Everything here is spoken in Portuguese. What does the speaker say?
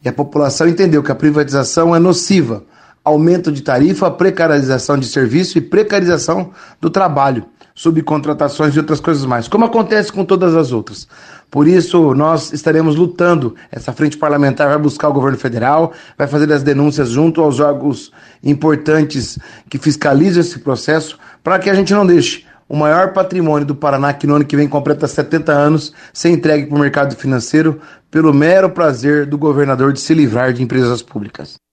E a população entendeu que a privatização é nociva. Aumento de tarifa, precarização de serviço e precarização do trabalho, subcontratações e outras coisas mais, como acontece com todas as outras. Por isso, nós estaremos lutando. Essa frente parlamentar vai buscar o governo federal, vai fazer as denúncias junto aos órgãos importantes que fiscalizam esse processo, para que a gente não deixe o maior patrimônio do Paraná, que no ano que vem completa 70 anos, ser entregue para o mercado financeiro pelo mero prazer do governador de se livrar de empresas públicas.